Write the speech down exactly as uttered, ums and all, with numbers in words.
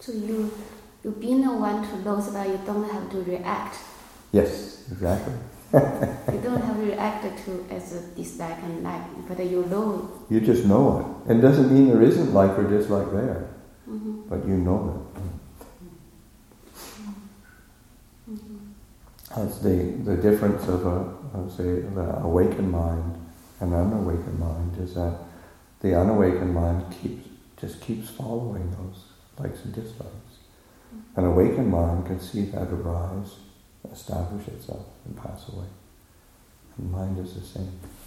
So you, you being the one to know that you don't have to react. Yes, exactly. You don't have to react to as a dislike and like, but you know it. You just know it. It doesn't mean there isn't like or dislike there, Mm-hmm. but you know it. Mm-hmm. That's the, the difference of a, I would say, the awakened mind and unawakened mind is that the unawakened mind keeps just keeps following those likes and dislikes. An awakened mind can see that arise, establish itself, and pass away. And mind is the same.